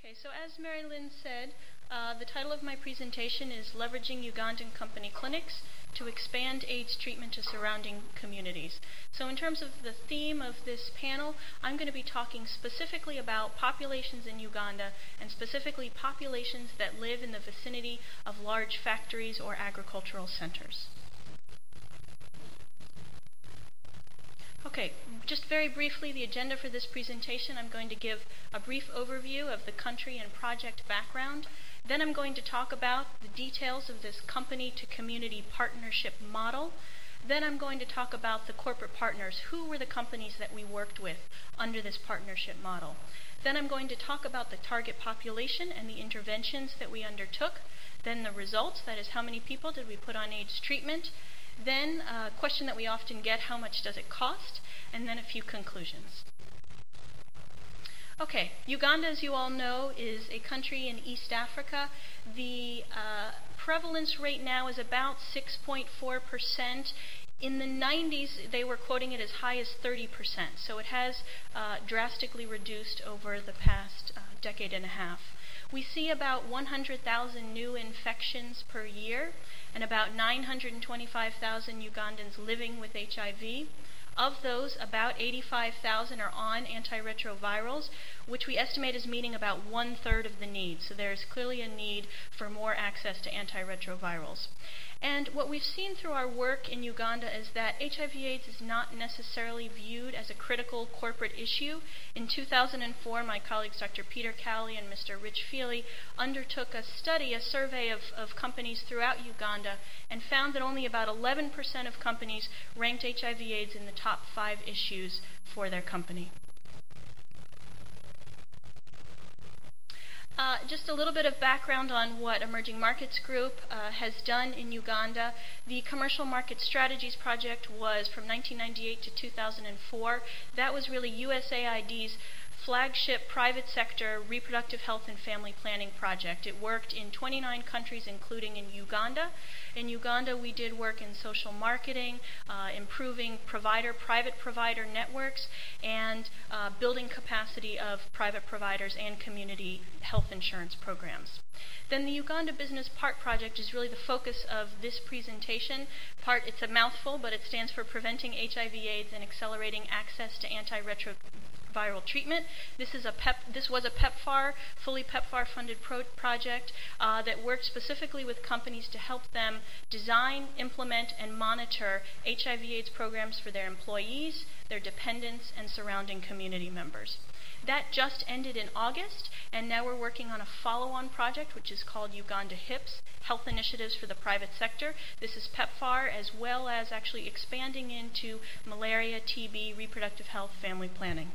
Okay, so as Mary Lynn said, the title of my presentation is Leveraging Ugandan Company Clinics to Expand AIDS Treatment to Surrounding Communities. So in terms of the theme of this panel, I'm going to be talking specifically about populations in Uganda, and specifically populations that live in the vicinity of large factories or agricultural centers. Okay, just very briefly, the agenda for this presentation, I'm going to give a brief overview of the country and project background. Then I'm going to talk about the details of this company-to-community partnership model. Then I'm going to talk about the corporate partners. Who were the companies that we worked with under this partnership model? Then I'm going to talk about the target population and the interventions that we undertook. Then the results, that is, how many people did we put on AIDS treatment? Then a question that we often get, how much does it cost? And then a few conclusions. Okay, Uganda, as you all know, is a country in East Africa. The prevalence rate now is about 6.4%. In the 90s, they were quoting it as high as 30%. So it has drastically reduced over the past decade and a half. We see about 100,000 new infections per year and about 925,000 Ugandans living with HIV. Of those, about 85,000 are on antiretrovirals, which we estimate as meeting about 1/3 of the need. So there is clearly a need for more access to antiretrovirals. And what we've seen through our work in Uganda is that HIV/AIDS is not necessarily viewed as a critical corporate issue. In 2004, my colleagues Dr. Peter Cowley and Mr. Rich Feely undertook a survey of companies throughout Uganda, and found that only about 11% of companies ranked HIV/AIDS in the top 5 issues for their company. Just a little bit of background on what Emerging Markets Group has done in Uganda. The Commercial Market Strategies Project was from 1998 to 2004. That was really USAID's flagship private sector reproductive health and family planning project. It worked in 29 countries, including in Uganda. In Uganda, we did work in social marketing, improving private provider networks, and building capacity of private providers and community health insurance programs. Then the Uganda Business PART project is really the focus of this presentation. PART, it's a mouthful, but it stands for Preventing HIV/AIDS and Accelerating Access to Antiretroviral Treatment. This was a PEPFAR, fully PEPFAR-funded project that worked specifically with companies to help them design, implement, and monitor HIV/AIDS programs for their employees, their dependents, and surrounding community members. That just ended in August, and now we're working on a follow-on project which is called Uganda HIPS, Health Initiatives for the Private Sector. This is PEPFAR, as well as actually expanding into malaria, TB, reproductive health, family planning.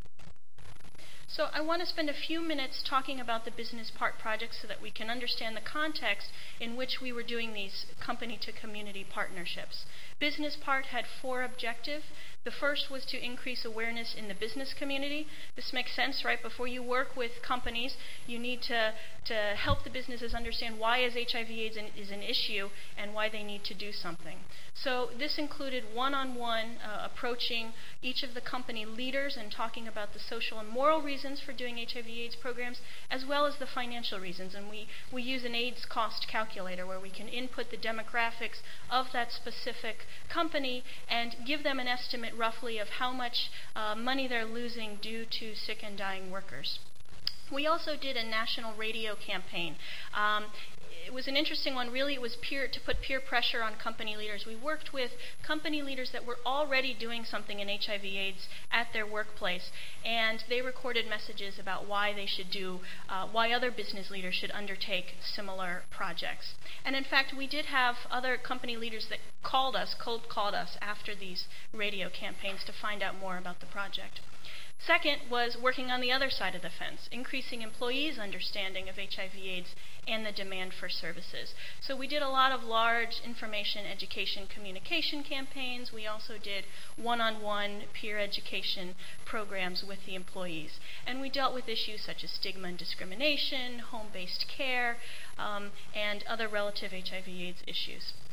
So I want to spend a few minutes talking about the Business PART project so that we can understand the context in which we were doing these company-to-community partnerships. Business PART had 4 objectives. The first was to increase awareness in the business community. This makes sense, right? Before you work with companies, you need to help the businesses understand why HIV/AIDS is an issue and why they need to do something. So this included one-on-one approaching each of the company leaders and talking about the social and moral reasons for doing HIV/AIDS programs, as well as the financial reasons. And we use an AIDS cost calculator where we can input the demographics of that specific company and give them an estimate roughly of how much money they're losing due to sick and dying workers. We also did a national radio campaign. It was an interesting one. Really, it was to put peer pressure on company leaders. We worked with company leaders that were already doing something in HIV/AIDS at their workplace, and they recorded messages about why they should why other business leaders should undertake similar projects. And in fact, we did have other company leaders that cold called us after these radio campaigns to find out more about the project. Second was working on the other side of the fence, increasing employees' understanding of HIV/AIDS and the demand for services. So we did a lot of large information, education, communication campaigns. We also did one-on-one peer education programs with the employees. And we dealt with issues such as stigma and discrimination, home-based care, and other relative HIV/AIDS issues.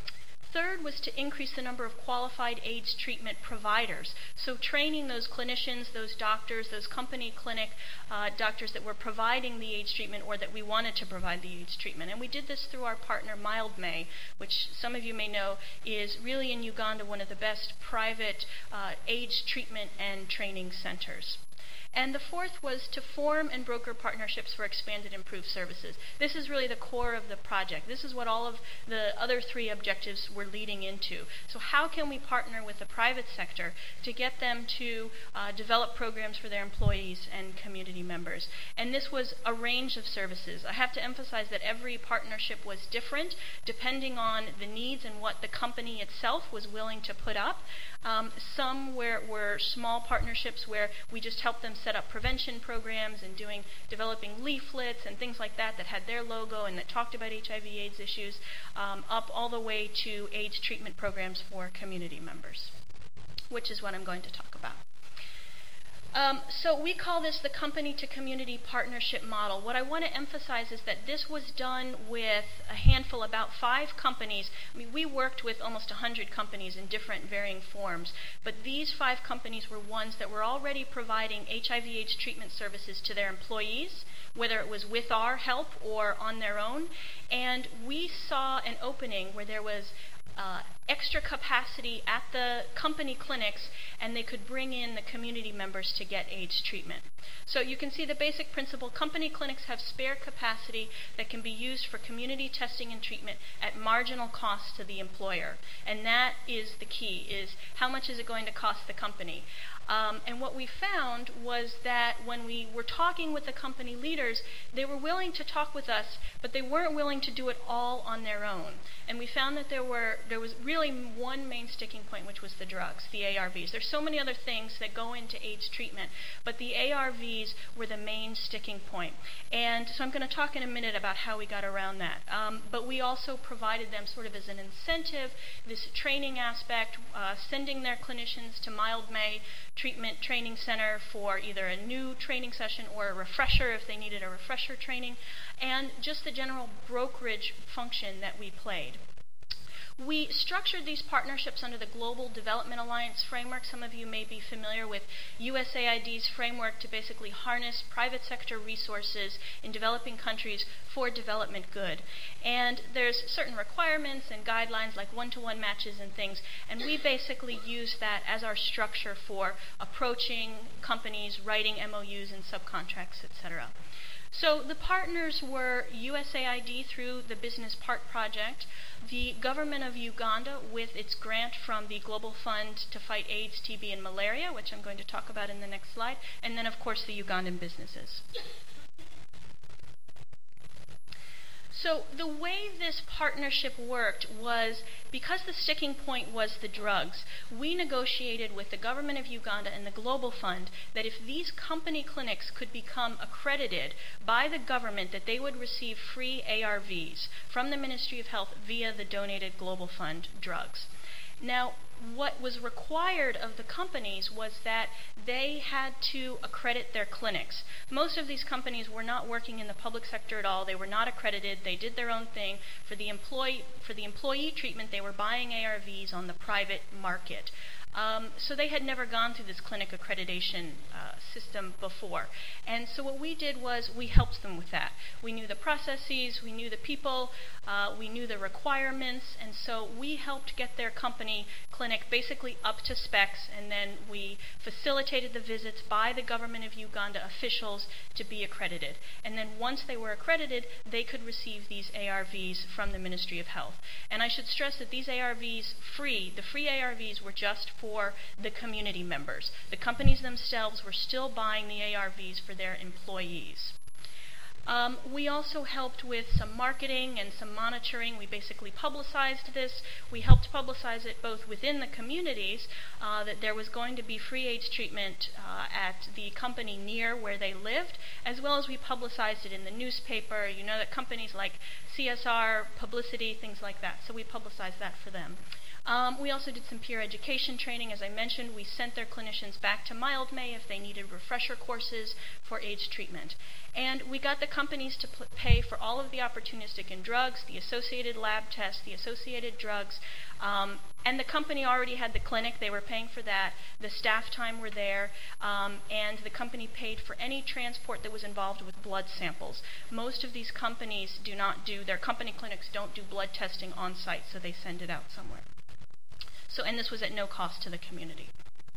Third was to increase the number of qualified AIDS treatment providers. So training those clinicians, those doctors, those company clinic doctors that were providing the AIDS treatment or that we wanted to provide the AIDS treatment. And we did this through our partner Mildmay, which some of you may know is really in Uganda one of the best private AIDS treatment and training centers. And the fourth was to form and broker partnerships for expanded improved services. This is really the core of the project. This is what all of the other three objectives were leading into. So how can we partner with the private sector to get them to develop programs for their employees and community members? And this was a range of services. I have to emphasize that every partnership was different depending on the needs and what the company itself was willing to put up. Some were small partnerships where we just helped them set up prevention programs and developing leaflets and things like that that had their logo and that talked about HIV/AIDS issues, up all the way to AIDS treatment programs for community members, which is what I'm going to talk about. So we call this the company-to-community partnership model. What I want to emphasize is that this was done with a handful, about 5 companies. I mean, we worked with almost 100 companies in different varying forms, but these 5 companies were ones that were already providing HIV/AIDS treatment services to their employees, whether it was with our help or on their own. And we saw an opening where there was extra capacity at the company clinics, and they could bring in the community members to get AIDS treatment. So you can see the basic principle. Company clinics have spare capacity that can be used for community testing and treatment at marginal cost to the employer. And that is the key, is how much is it going to cost the company? And what we found was that when we were talking with the company leaders, they were willing to talk with us, but they weren't willing to do it all on their own. And we found that there was really one main sticking point, which was the drugs, the ARVs. There's so many other things that go into AIDS treatment, but the ARVs were the main sticking point. And so I'm going to talk in a minute about how we got around that. But we also provided them sort of as an incentive, this training aspect, sending their clinicians to Mildmay Treatment Training Center for either a new training session or a refresher if they needed a refresher training, and just the general brokerage function that we played. We structured these partnerships under the Global Development Alliance framework. Some of you may be familiar with USAID's framework to basically harness private sector resources in developing countries for development good. And there's certain requirements and guidelines like one-to-one matches and things, and we basically use that as our structure for approaching companies, writing MOUs and subcontracts, etc. So the partners were USAID through the Business Part Project, the government of Uganda with its grant from the Global Fund to fight AIDS, TB, and malaria, which I'm going to talk about in the next slide, and then, of course, the Ugandan businesses. So the way this partnership worked was, because the sticking point was the drugs, we negotiated with the government of Uganda and the Global Fund that if these company clinics could become accredited by the government, that they would receive free ARVs from the Ministry of Health via the donated Global Fund drugs. Now, what was required of the companies was that they had to accredit their clinics. Most of these companies were not working in the public sector at all. They were not accredited. They did their own thing. For the employee treatment, they were buying ARVs on the private market. So they had never gone through this clinic accreditation system before. And so what we did was we helped them with that. We knew the processes, we knew the people, we knew the requirements, and so we helped get their company clinic basically up to specs, and then we facilitated the visits by the government of Uganda officials to be accredited. And then once they were accredited, they could receive these ARVs from the Ministry of Health. And I should stress that these ARVs, the free ARVs were just for the community members. The companies themselves were still buying the ARVs for their employees. We also helped with some marketing and some monitoring. We basically publicized this. We helped publicize it both within the communities, that there was going to be free AIDS treatment at the company near where they lived, as well as we publicized it in the newspaper. You know that companies like CSR, publicity, things like that. So we publicized that for them. We also did some peer education training. As I mentioned, we sent their clinicians back to Mildmay if they needed refresher courses for AIDS treatment. And we got the companies to pay for all of the opportunistic and drugs, the associated lab tests, the associated drugs, and the company already had the clinic. They were paying for that. The staff time were there, and the company paid for any transport that was involved with blood samples. Most of these companies do not do, their company clinics don't do blood testing on site, so they send it out somewhere. So, and this was at no cost to the community.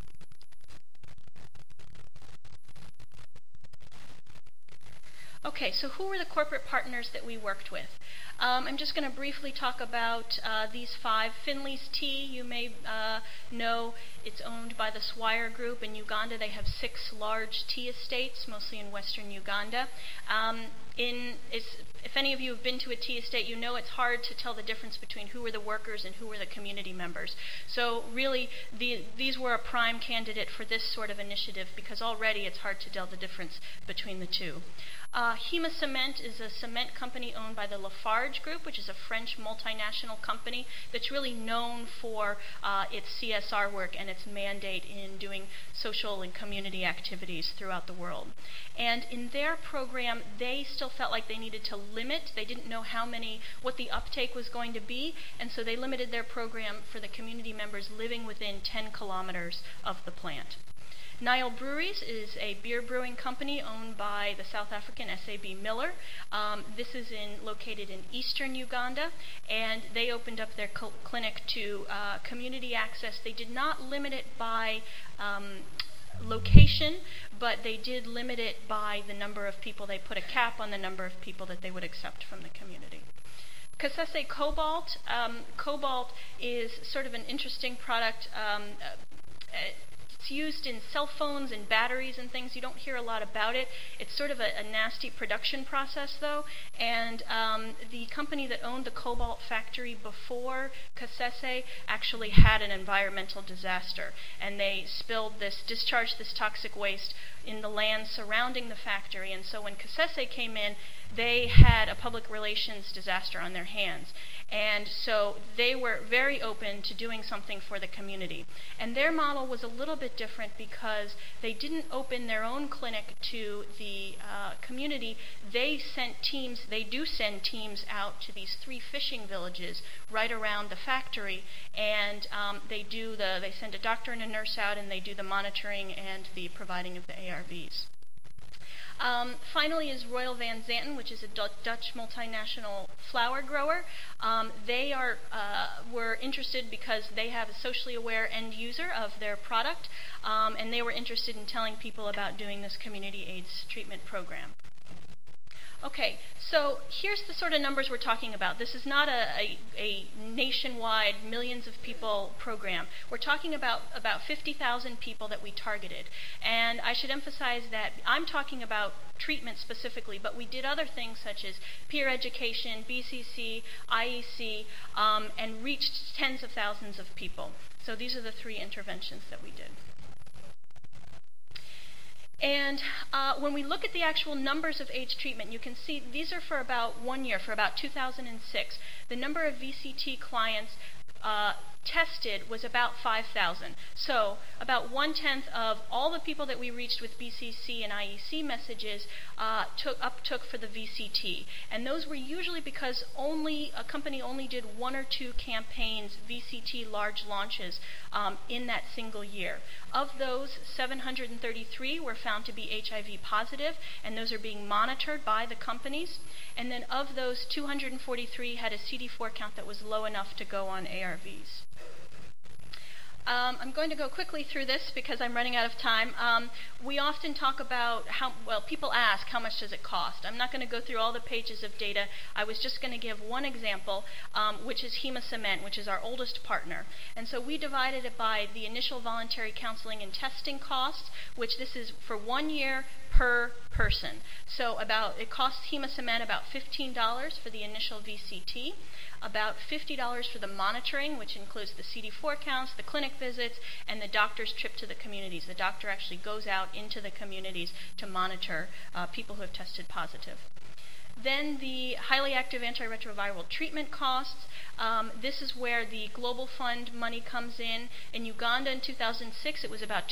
Okay, so who were the corporate partners that we worked with? I'm just going to briefly talk about these 5. Finley's Tea, you may know, it's owned by the Swire Group. In Uganda, they have 6 large tea estates, mostly in western Uganda. If any of you have been to a tea estate, you know it's hard to tell the difference between who were the workers and who were the community members. So really, these were a prime candidate for this sort of initiative because already it's hard to tell the difference between the two. Hema Cement is a cement company owned by the Lafarge Group, which is a French multinational company that's really known for its CSR work and its mandate in doing social and community activities throughout the world. And in their program, they still felt like they needed to limit. They didn't know what the uptake was going to be, and so they limited their program for the community members living within 10 kilometers of the plant. Nile Breweries is a beer brewing company owned by the South African SAB Miller. This is located in eastern Uganda, and they opened up their clinic to community access. They did not limit it by location, but they did limit it by the number of people. They put a cap on the number of people that they would accept from the community. Kasese Cobalt. Cobalt is sort of an interesting product. It's used in cell phones and batteries and things. You don't hear a lot about it. It's sort of a nasty production process, though. And the company that owned the cobalt factory before Kasese actually had an environmental disaster. And they discharged this toxic waste in the land surrounding the factory. And so when Kasese came in, they had a public relations disaster on their hands. And so they were very open to doing something for the community. And their model was a little bit different because they didn't open their own clinic to the community. They do send teams out to these 3 fishing villages right around the factory, and they send a doctor and a nurse out, and they do the monitoring and the providing of the ARVs. Finally is Royal Van Zanten, which is a Dutch multinational flower grower. They were interested because they have a socially aware end user of their product, and they were interested in telling people about doing this community AIDS treatment program. Okay, so here's the sort of numbers we're talking about. This is not a nationwide, millions of people program. We're talking about 50,000 people that we targeted. And I should emphasize that I'm talking about treatment specifically, but we did other things such as peer education, BCC, IEC, and reached tens of thousands of people. So these are the 3 interventions that we did. And when we look at the actual numbers of AIDS treatment, you can see these are for about 1 year, for about 2006. The number of VCT clients tested was about 5,000. So about 1/10 of all the people that we reached with BCC and IEC messages took for the VCT. And those were usually because a company only did 1 or 2 campaigns, VCT large launches, in that single year. Of those, 733 were found to be HIV positive, and those are being monitored by the companies. And then of those, 243 had a CD4 count that was low enough to go on ARVs. I'm going to go quickly through this because I'm running out of time. We often talk about people ask, how much does it cost? I'm not going to go through all the pages of data. I was just going to give one example, which is Hema Cement, which is our oldest partner. And so we divided it by the initial voluntary counseling and testing costs, which this is for 1 year per person. So it costs Hema Cement about $15 for the initial VCT, about $50 for the monitoring, which includes the CD4 counts, the clinic visits, and the doctor's trip to the communities. The doctor actually goes out into the communities to monitor people who have tested positive. Then the highly active antiretroviral treatment costs. This is where the Global Fund money comes in. In Uganda in 2006, it was about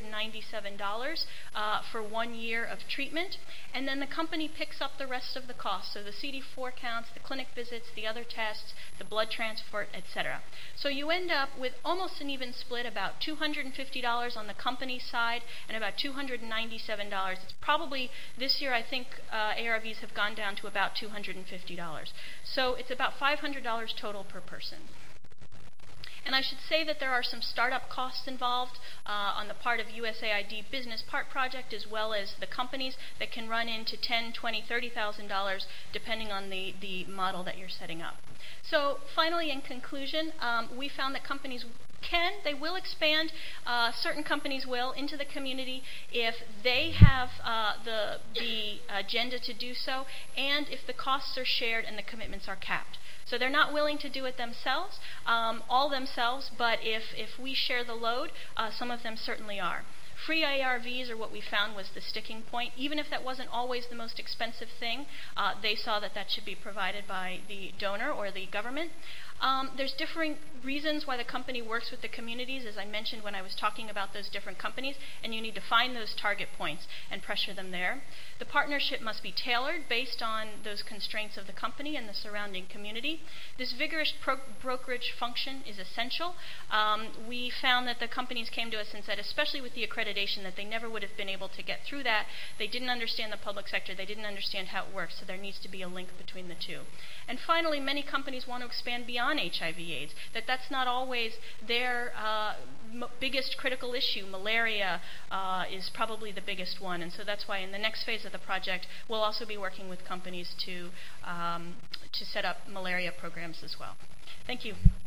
$297 for 1 year of treatment. And then the company picks up the rest of the costs, so the CD4 counts, the clinic visits, the other tests, the blood transport, etc. So you end up with almost an even split, about $250 on the company side and about $297. It's probably, this year I think ARVs have gone down to about $250. So it's about $500 total per person. And I should say that there are some startup costs involved on the part of USAID Business Part Project, as well as the companies, that can run into $10,000, $20,000, $30,000 depending on the model that you're setting up. So finally, in conclusion, we found that companies they will expand, certain companies will, into the community if they have the agenda to do so, and if the costs are shared and the commitments are capped. So they're not willing to do it themselves, all themselves, but if we share the load, some of them certainly are. Free ARVs are what we found was the sticking point. Even if that wasn't always the most expensive thing, they saw that that should be provided by the donor or the government. There's differing reasons why the company works with the communities, as I mentioned when I was talking about those different companies, and you need to find those target points and pressure them there. The partnership must be tailored based on those constraints of the company and the surrounding community. This vigorous brokerage function is essential. We found that the companies came to us and said, especially with the accreditation, that they never would have been able to get through that. They didn't understand the public sector. They didn't understand how it works, so there needs to be a link between the two. And finally, many companies want to expand beyond HIV/AIDS, that's not always their biggest critical issue. Malaria is probably the biggest one, and so that's why in the next phase of the project, we'll also be working with companies to set up malaria programs as well. Thank you.